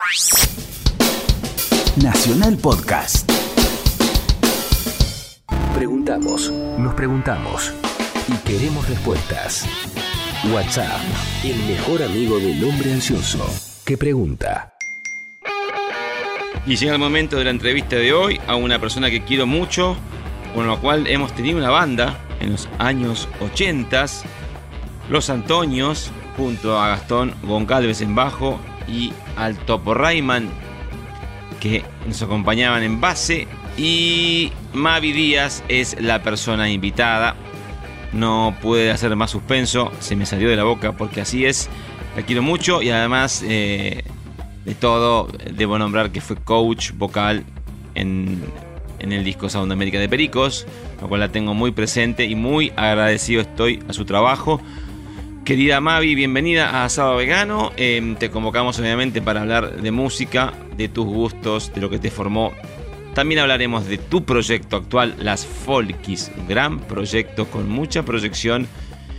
Nacional Podcast. Preguntamos, nos preguntamos y queremos respuestas. WhatsApp, el mejor amigo del hombre ansioso que pregunta. Y llega el momento de la entrevista de hoy a una persona que quiero mucho, con la cual hemos tenido una banda en los años 80, Los Antonios, junto a Gastón Goncalves en bajo y al Topo Rayman, que nos acompañaban en base, y Mavi Díaz es la persona invitada. No pude hacer más suspenso, se me salió de la boca porque así es. La quiero mucho y además de todo debo nombrar que fue coach vocal en el disco Sound América de Pericos, lo cual la tengo muy presente y muy agradecido estoy a su trabajo. Querida Mavi, bienvenida a Sábado Vegano. Te convocamos obviamente para hablar de música, de tus gustos, de lo que te formó. También hablaremos de tu proyecto actual, Las Folkies, gran proyecto con mucha proyección.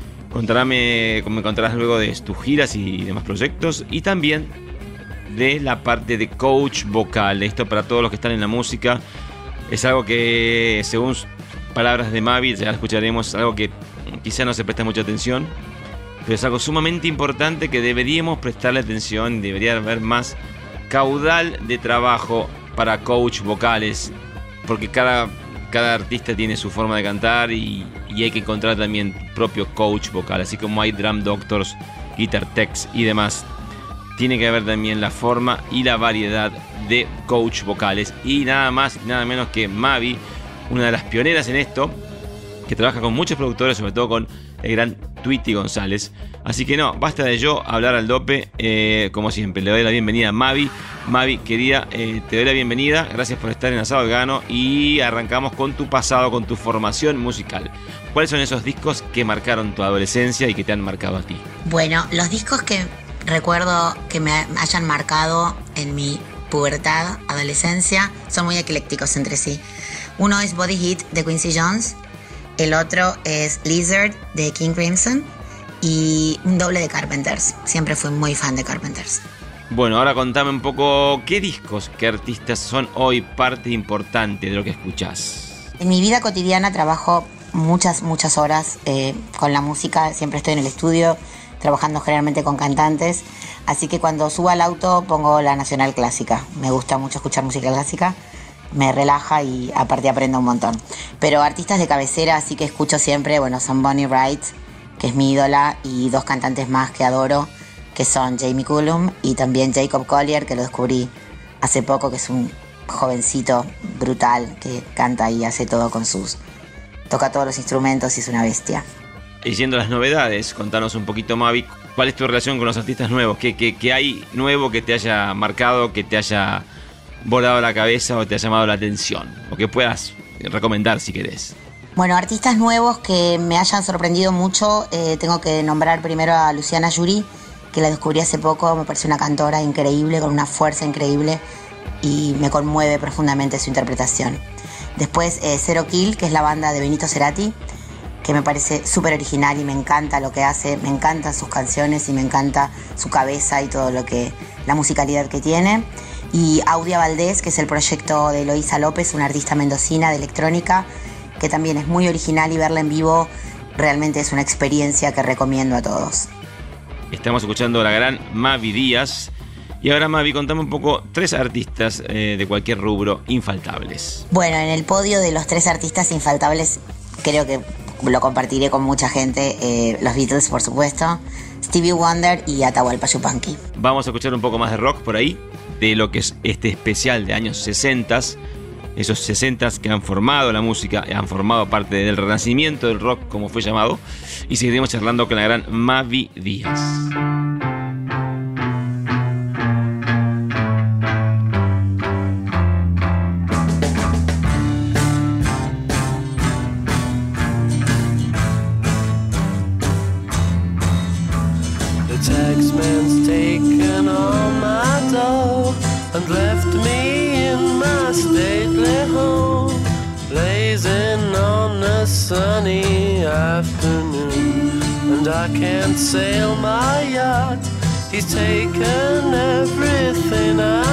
Me contarás luego de tus giras y demás proyectos, y también de la parte de coach vocal. Esto para todos los que están en la música es algo que, según palabras de Mavi, ya escucharemos, algo que quizá no se presta mucha atención, pero es algo sumamente importante que deberíamos prestarle atención. Debería haber más caudal de trabajo para coach vocales, porque cada artista tiene su forma de cantar y hay que encontrar también propio coach vocal, así como hay drum doctors, guitar techs y demás. Tiene que haber también la forma y la variedad de coach vocales, y nada más y nada menos que Mavi, una de las pioneras en esto, que trabaja con muchos productores, sobre todo con el gran Tweety González. Así que no, basta de yo hablar al dope. Como siempre, le doy la bienvenida a Mavi. Mavi, querida, te doy la bienvenida. Gracias por estar en Asado Vegano. Y arrancamos con tu pasado, con tu formación musical. ¿Cuáles son esos discos que marcaron tu adolescencia y que te han marcado a ti? Bueno, los discos que recuerdo que me hayan marcado en mi pubertad, adolescencia, son muy eclécticos entre sí. Uno es Body Heat de Quincy Jones. El otro es Lizard de King Crimson y un doble de Carpenters. Siempre fui muy fan de Carpenters. Bueno, ahora contame un poco qué discos, qué artistas son hoy parte importante de lo que escuchás. En mi vida cotidiana trabajo muchas horas con la música. Siempre estoy en el estudio trabajando generalmente con cantantes. Así que cuando subo al auto pongo la Nacional Clásica. Me gusta mucho escuchar música clásica. Me relaja y aparte aprendo un montón. Pero artistas de cabecera, así que escucho siempre, son Bonnie Wright, que es mi ídola, y dos cantantes más que adoro, que son Jamie Cullum y también Jacob Collier, que lo descubrí hace poco, que es un jovencito brutal que canta y hace todo toca todos los instrumentos y es una bestia. Y yendo a las novedades, contanos un poquito, Mavi, ¿cuál es tu relación con los artistas nuevos? ¿Qué hay nuevo que te haya marcado, que te haya volado la cabeza o te ha llamado la atención, o que puedas recomendar si querés? Bueno, artistas nuevos que me hayan sorprendido mucho, tengo que nombrar primero a Luciana Jury, que la descubrí hace poco. Me parece una cantora increíble, con una fuerza increíble, y me conmueve profundamente su interpretación. Después Zero Kill, que es la banda de Benito Cerati, que me parece súper original y me encanta lo que hace, me encantan sus canciones y me encanta su cabeza y todo la musicalidad que tiene. Y Audia Valdés, que es el proyecto de Eloísa López, una artista mendocina de electrónica, que también es muy original, y verla en vivo realmente es una experiencia que recomiendo a todos. Estamos escuchando a la gran Mavi Díaz. Y ahora, Mavi, contame un poco 3 artistas de cualquier rubro infaltables. Bueno, en el podio de los 3 artistas infaltables, creo que lo compartiré con mucha gente, los Beatles, por supuesto, Stevie Wonder y Atahualpa Yupanqui. Vamos a escuchar un poco más de rock por ahí, de lo que es este especial de años 60, esos 60 que han formado la música, han formado parte del renacimiento del rock, como fue llamado, y seguiremos charlando con la gran Mavi Díaz. taxman's taken all my dough and left me in my stately home, blazing on a sunny afternoon. And I can't sail my yacht, he's taken everything I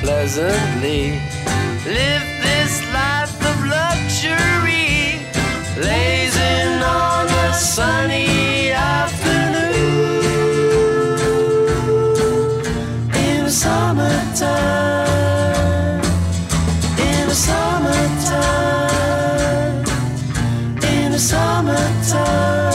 pleasantly. Live this life of luxury, lazing on a sunny afternoon in the summertime, in the summertime, in the summertime.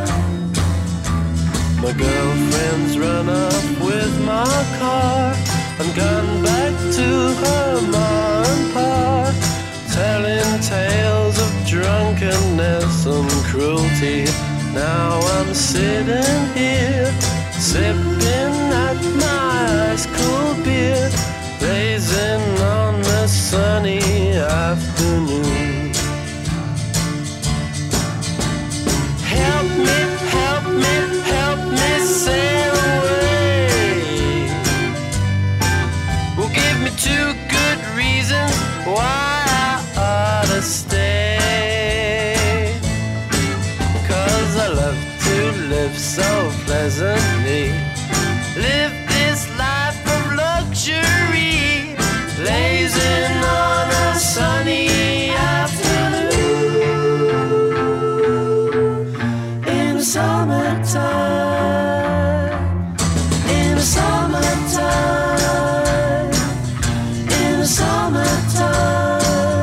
My girlfriend's run up with my car and gone back to her ma and pa, telling tales of drunkenness and cruelty. Now I'm sitting here, sipping at my ice cool beer, blazing on a sunny afternoon. Help me, help me, help me sail away. Well, give me 2 good reasons why I ought to stay. 'Cause I love to live so pleasantly. Live this life of luxury, lazing on a sunny afternoon in the summertime, in the summertime, in the summertime.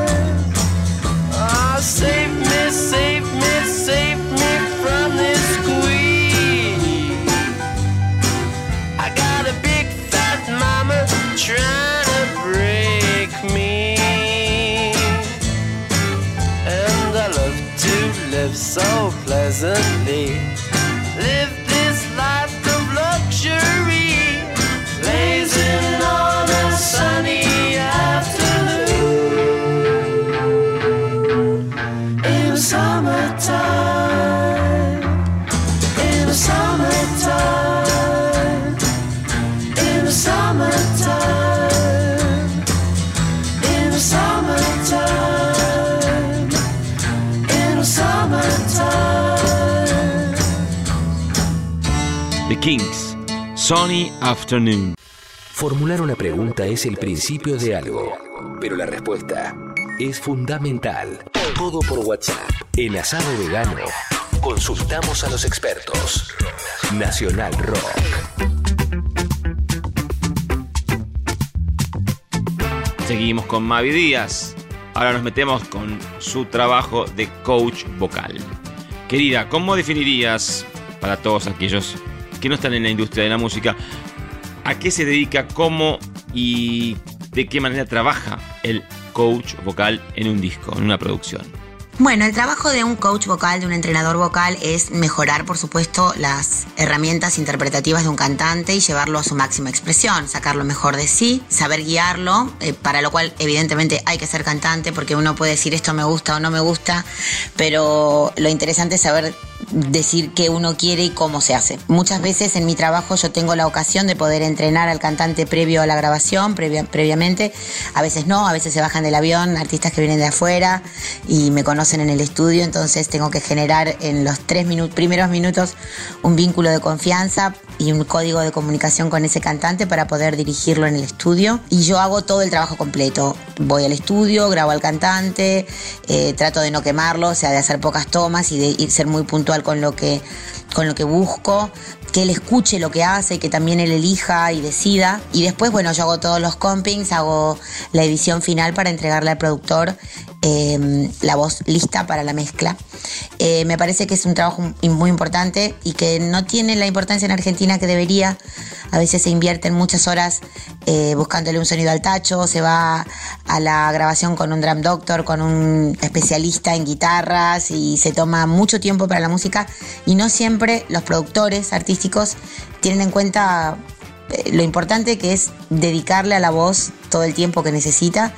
Ah, save me, save me, save me from this squeeze. I got a big fat mama trying to break me, and I love to live so pleasantly. Live this life of luxury, lazing on a sunny afternoon in the summertime, in the summertime, in the summertime, in the summertime, in the summertime. The Kings, Sunny Afternoon. Formular una pregunta es el principio de algo, pero la respuesta es fundamental. Todo por WhatsApp. En Asado Vegano, consultamos a los expertos. Nacional Rock. Seguimos con Mavi Díaz. Ahora nos metemos con su trabajo de coach vocal. Querida, ¿cómo definirías, para todos aquellos que no están en la industria de la música, a qué se dedica, cómo y de qué manera trabaja el coach vocal en un disco, en una producción? Bueno, el trabajo de un coach vocal, de un entrenador vocal, es mejorar, por supuesto, las herramientas interpretativas de un cantante y llevarlo a su máxima expresión, sacar lo mejor de sí, saber guiarlo, para lo cual evidentemente hay que ser cantante, porque uno puede decir esto me gusta o no me gusta, pero lo interesante es saber decir qué uno quiere y cómo se hace. Muchas veces en mi trabajo yo tengo la ocasión de poder entrenar al cantante previo a la grabación, previamente. A veces no, a veces se bajan del avión artistas que vienen de afuera y me conocen en el estudio, entonces tengo que generar en los primeros minutos un vínculo de confianza y un código de comunicación con ese cantante para poder dirigirlo en el estudio. Y yo hago todo el trabajo completo. Voy al estudio, grabo al cantante, trato de no quemarlo, o sea, de hacer pocas tomas y de ser muy puntual con lo que busco, que él escuche lo que hace y que también él elija y decida. Y después, bueno, yo hago todos los compings, hago la edición final para entregarle al productor la voz lista para la mezcla. Me parece que es un trabajo muy importante y que no tiene la importancia en Argentina que debería. A veces se invierten muchas horas buscándole un sonido al tacho, se va a la grabación con un drum doctor, con un especialista en guitarras y se toma mucho tiempo para la música y no siempre los productores artísticos tienen en cuenta lo importante que es dedicarle a la voz todo el tiempo que necesita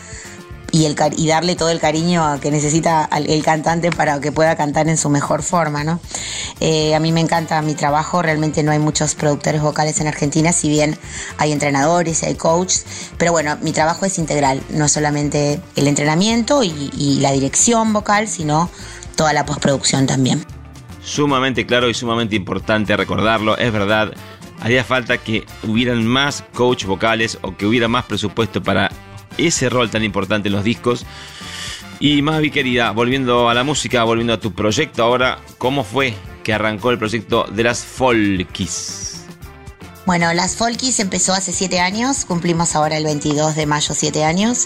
y darle todo el cariño que necesita el cantante para que pueda cantar en su mejor forma, ¿no? A mí me encanta mi trabajo, realmente no hay muchos productores vocales en Argentina, si bien hay entrenadores y hay coaches, pero bueno, mi trabajo es integral, no solamente el entrenamiento y la dirección vocal, sino toda la postproducción también. Sumamente claro y sumamente importante recordarlo, es verdad. haría falta que hubieran más coach vocales o que hubiera más presupuesto para ese rol tan importante en los discos. Y Mavi querida, volviendo a la música, volviendo a tu proyecto ahora, ¿cómo fue que arrancó el proyecto de las Folkies? Bueno, Las Folkies empezó hace 7 años, cumplimos ahora el 22 de mayo 7 años.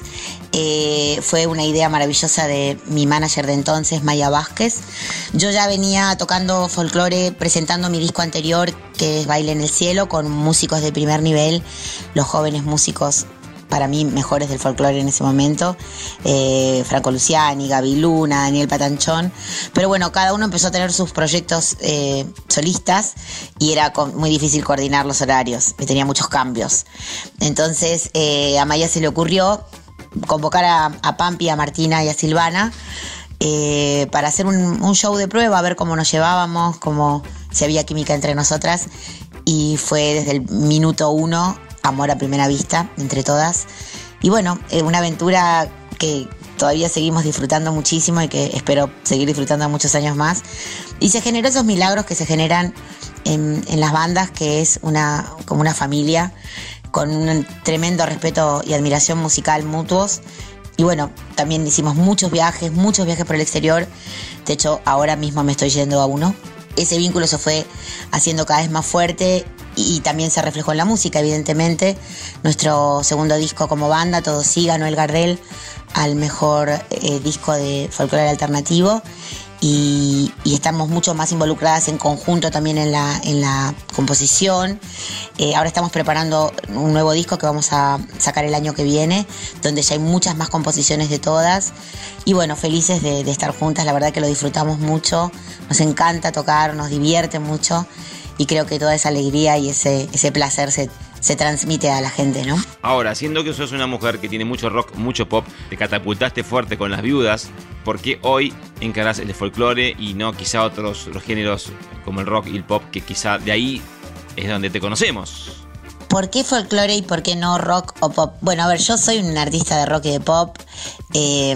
Fue una idea maravillosa de mi manager de entonces, Maya Vázquez. Yo ya venía tocando folclore, presentando mi disco anterior, que es Baile en el Cielo, con músicos de primer nivel, los jóvenes músicos para mí mejores del folclore en ese momento, Franco Luciani, Gaby Luna, Daniel Patanchón, pero bueno, cada uno empezó a tener sus proyectos solistas y era muy difícil coordinar los horarios, tenía muchos cambios. Entonces a Maya se le ocurrió convocar a Pampi, a Martina y a Silvana para hacer un show de prueba, a ver cómo nos llevábamos, cómo si había química entre nosotras, y fue desde el minuto 1 amor a primera vista entre todas. Y bueno, una aventura que todavía seguimos disfrutando muchísimo y que espero seguir disfrutando muchos años más. Y se generó esos milagros que se generan en las bandas, que es como una familia, con un tremendo respeto y admiración musical mutuos. Y bueno, también hicimos muchos viajes por el exterior. De hecho, ahora mismo me estoy yendo a uno. Ese vínculo se fue haciendo cada vez más fuerte y también se reflejó en la música, evidentemente. Nuestro segundo disco como banda, Todo Sí, ganó el Gardel al mejor disco de folclore alternativo y estamos mucho más involucradas en conjunto también en la composición. Ahora estamos preparando un nuevo disco que vamos a sacar el año que viene, donde ya hay muchas más composiciones de todas. Y bueno, felices de estar juntas, la verdad que lo disfrutamos mucho, nos encanta tocar, nos divierte mucho. Y creo que toda esa alegría y ese placer se transmite a la gente, ¿no? Ahora, siendo que sos una mujer que tiene mucho rock, mucho pop, te catapultaste fuerte con Las Viudas, ¿por qué hoy encarás el folclore y no quizá otros los géneros como el rock y el pop, que quizá de ahí es donde te conocemos? ¿Por qué folclore y por qué no rock o pop? Bueno, a ver, yo soy un artista de rock y de pop y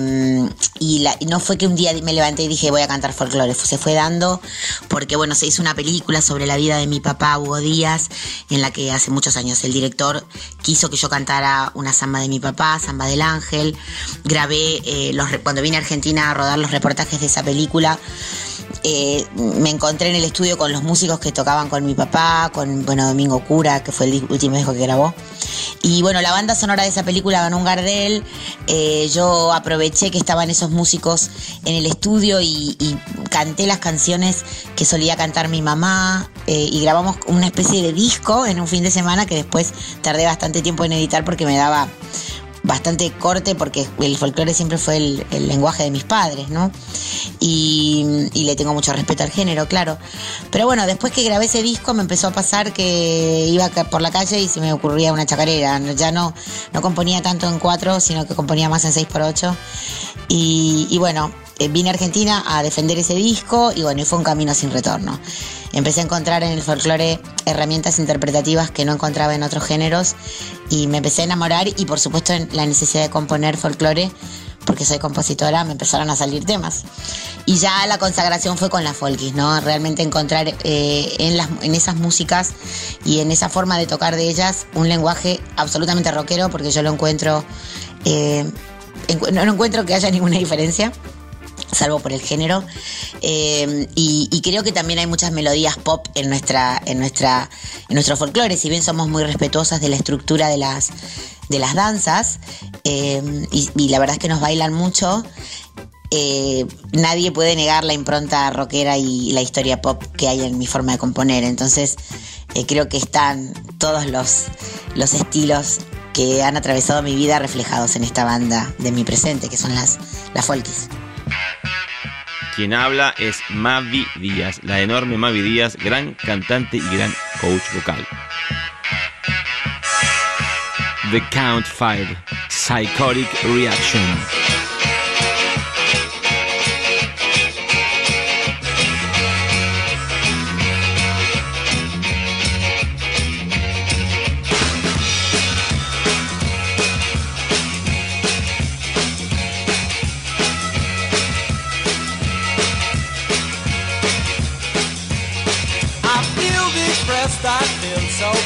no fue que un día me levanté y dije voy a cantar folclore, se fue dando porque bueno, se hizo una película sobre la vida de mi papá, Hugo Díaz, en la que hace muchos años el director quiso que yo cantara una samba de mi papá, Samba del Ángel. Grabé, cuando vine a Argentina a rodar los reportajes de esa película, me encontré en el estudio con los músicos que tocaban con mi papá, con Domingo Cura, que fue el último disco que grabó. Y bueno, la banda sonora de esa película ganó un Gardel. Yo aproveché que estaban esos músicos en el estudio y canté las canciones que solía cantar mi mamá, y grabamos una especie de disco en un fin de semana que después tardé bastante tiempo en editar porque me daba bastante corte, porque el folclore siempre fue el lenguaje de mis padres, ¿no? Y le tengo mucho respeto al género, claro. Pero bueno, después que grabé ese disco me empezó a pasar que iba por la calle y se me ocurría una chacarera. Ya no componía tanto en 4, sino que componía más en 6x8. Y bueno, vine a Argentina a defender ese disco y bueno, y fue un camino sin retorno. Empecé a encontrar en el folclore herramientas interpretativas que no encontraba en otros géneros y me empecé a enamorar, y por supuesto en la necesidad de componer folclore, porque soy compositora, me empezaron a salir temas. Y ya la consagración fue con las Folkies, ¿no? Realmente encontrar en esas músicas y en esa forma de tocar de ellas un lenguaje absolutamente rockero, porque yo lo encuentro, no encuentro que haya ninguna diferencia, salvo por el género, y creo que también hay muchas melodías pop en nuestro folclore, si bien somos muy respetuosas de la estructura de las danzas, y la verdad es que nos bailan mucho. Nadie puede negar la impronta rockera y la historia pop que hay en mi forma de componer. Entonces creo que están todos los estilos que han atravesado mi vida reflejados en esta banda de mi presente, que son las Folkies. Quien habla es Mavi Díaz, la enorme Mavi Díaz, gran cantante y gran coach vocal. The Count 5, Psychotic Reaction. I feel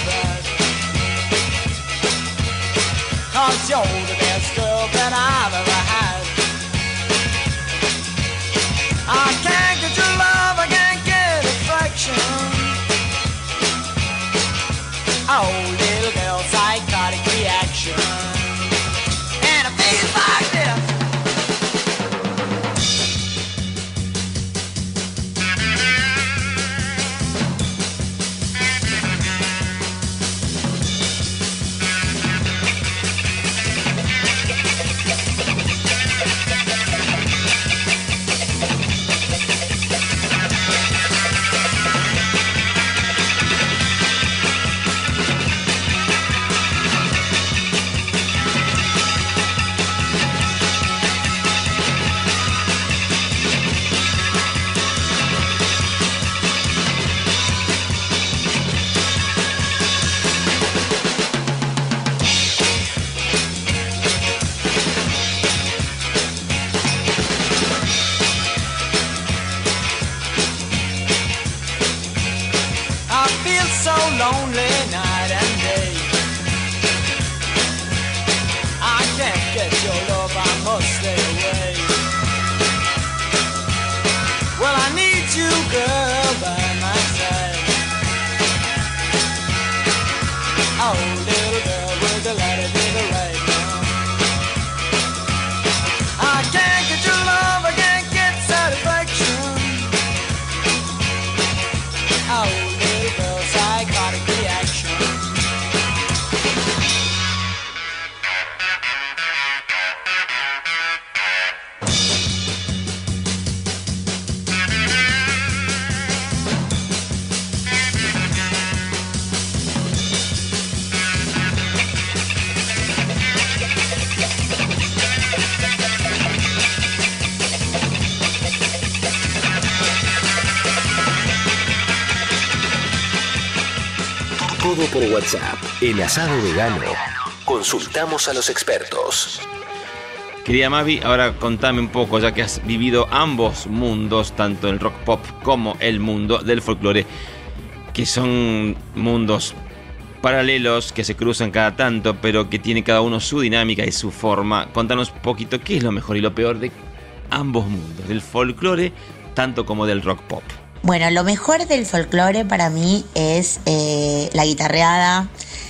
Todo por WhatsApp. En Asado Vegano, consultamos a los expertos. Querida Mavi, ahora contame un poco, ya que has vivido ambos mundos, tanto el rock pop como el mundo del folclore, que son mundos paralelos que se cruzan cada tanto, pero que tiene cada uno su dinámica y su forma. Contanos un poquito qué es lo mejor y lo peor de ambos mundos, del folclore tanto como del rock pop. Bueno, lo mejor del folclore para mí es la guitarreada,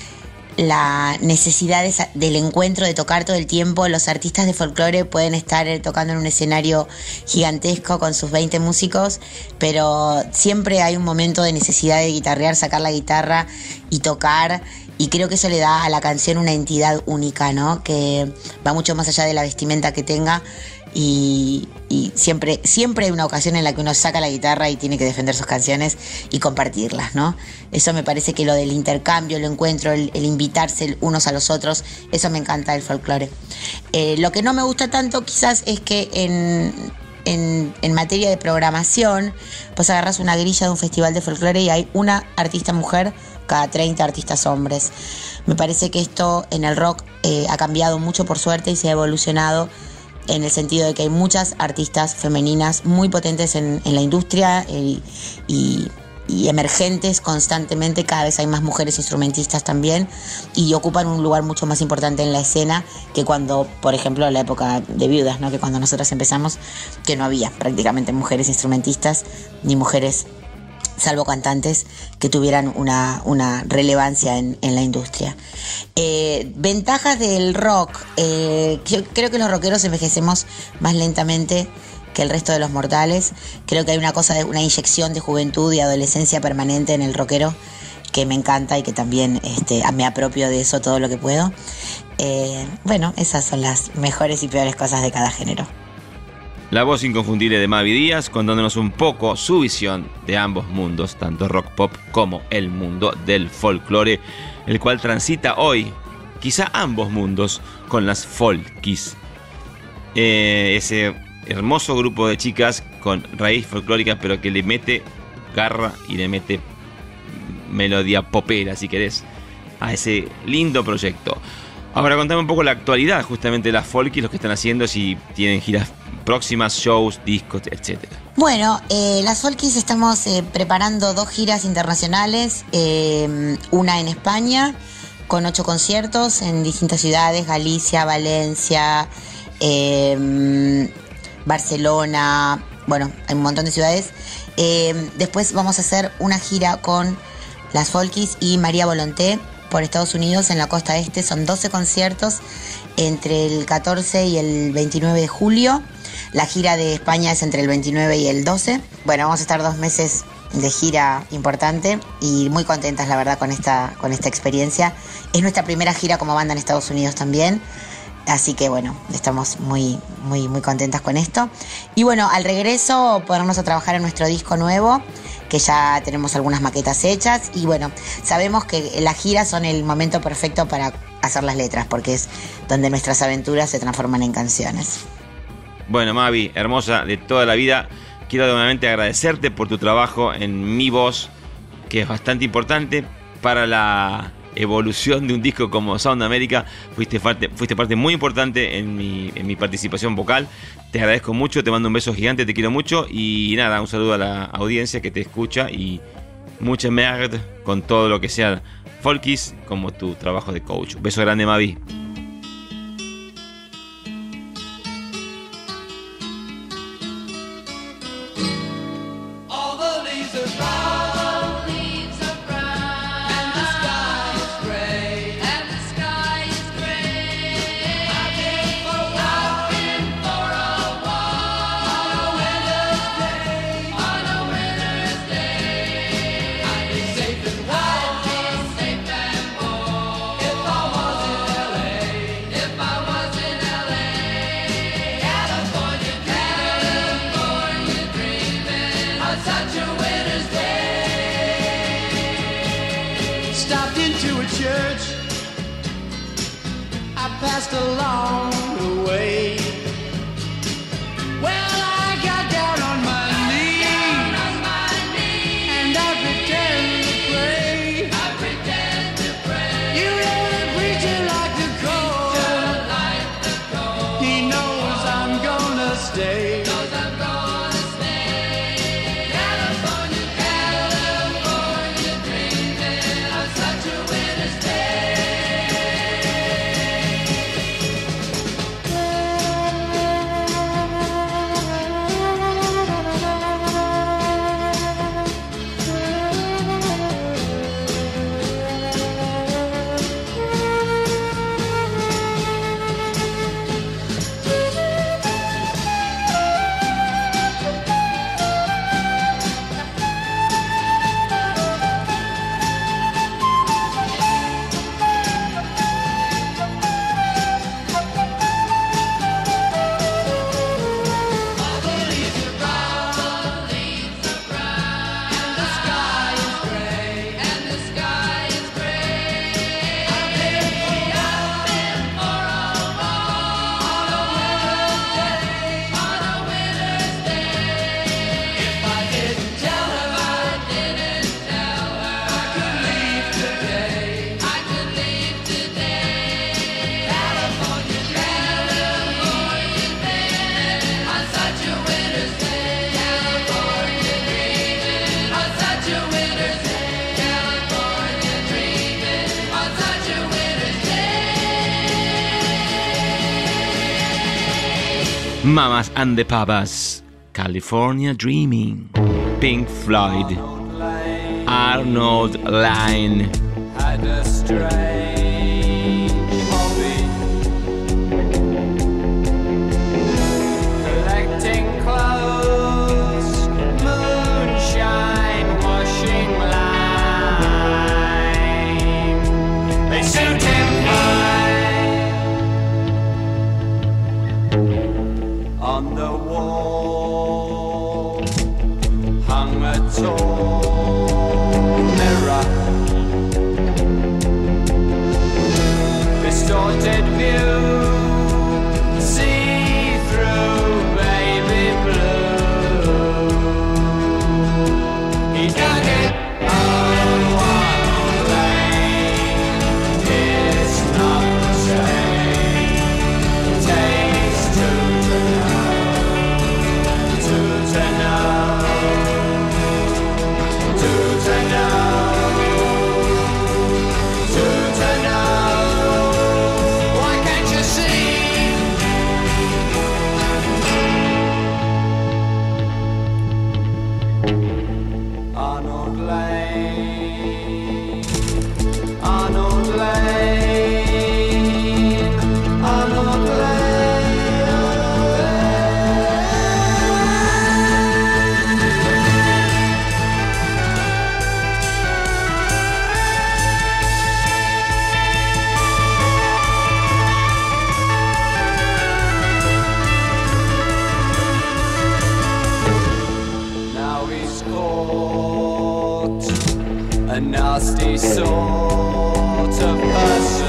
la necesidad del encuentro, de tocar todo el tiempo. Los artistas de folclore pueden estar tocando en un escenario gigantesco con sus 20 músicos, pero siempre hay un momento de necesidad de guitarrear, sacar la guitarra y tocar, y creo que eso le da a la canción una entidad única, ¿no? Que va mucho más allá de la vestimenta que tenga. Y siempre hay una ocasión en la que uno saca la guitarra y tiene que defender sus canciones y compartirlas, ¿no? Eso me parece que lo del intercambio, el encuentro, el invitarse unos a los otros, eso me encanta del folclore. Lo que no me gusta tanto quizás es que en materia de programación, pues agarras una grilla de un festival de folclore y hay una artista mujer cada 30 artistas hombres. Me parece que esto en el rock ha cambiado mucho, por suerte, y se ha evolucionado en el sentido de que hay muchas artistas femeninas muy potentes en la industria y emergentes constantemente. Cada vez hay más mujeres instrumentistas también y ocupan un lugar mucho más importante en la escena que cuando, por ejemplo, en la época de Viudas, ¿no? Que cuando nosotras empezamos, que no había prácticamente mujeres instrumentistas ni mujeres, salvo cantantes, que tuvieran una relevancia en la industria. Ventajas del rock. Yo creo que los rockeros envejecemos más lentamente que el resto de los mortales. Creo que hay una cosa de una inyección de juventud y adolescencia permanente en el rockero que me encanta y que también me apropio de eso todo lo que puedo. Bueno, esas son las mejores y peores cosas de cada género. La voz inconfundible de Mavi Díaz, contándonos un poco su visión de ambos mundos, tanto rock pop como el mundo del folclore, el cual transita hoy, quizá ambos mundos, con las Folkies. Ese hermoso grupo de chicas con raíz folclórica, pero que le mete garra y le mete melodía popera, si querés, a ese lindo proyecto. Ahora contame un poco la actualidad justamente de las Folkies, lo que están haciendo, si tienen giras próximas, shows, discos, etc. Bueno, las Folkies estamos preparando 2 giras internacionales, una en España con 8 conciertos en distintas ciudades, Galicia, Valencia, Barcelona, bueno, hay un montón de ciudades. Después vamos a hacer una gira con las Folkies y María Volonté por Estados Unidos en la costa este. Son 12 conciertos entre el 14 y el 29 de julio. La gira de España es entre el 29 y el 12. Bueno, vamos a estar 2 meses de gira importante y muy contentas, la verdad, con esta experiencia. Es nuestra primera gira como banda en Estados Unidos también. Así que bueno, estamos muy contentas con esto. Y bueno, al regreso ponernos a trabajar en nuestro disco nuevo, que ya tenemos algunas maquetas hechas. Y bueno, sabemos que las giras son el momento perfecto para hacer las letras, porque es donde nuestras aventuras se transforman en canciones. Bueno, Mavi, hermosa de toda la vida, quiero nuevamente agradecerte por tu trabajo en Mi Voz, que es bastante importante para la evolución de un disco como Sound America. Fuiste parte muy importante en mi participación vocal. Te agradezco mucho, te mando un beso gigante, te quiero mucho y nada, un saludo a la audiencia que te escucha y mucha merde con todo lo que sea Folkies como tu trabajo de coach. Beso grande, Mavi. Along the way, well, I got down on my knees, and I pretended to pray. Mamas and the Papas, California Dreaming, Pink Floyd, Arnold Line. Had a strange hobby, collecting clothes, moonshine, washing line. They suit him fine. On the wall hung a tall mirror, distorted view, see through baby blue. He dug it on one lane. It's not the same. Takes two to know, two to know, two to know, two to know. Why can't you see? Arnold Lane, Arnold Lane, Arnold Lane, Arnold Now he's caught a nasty sort of person.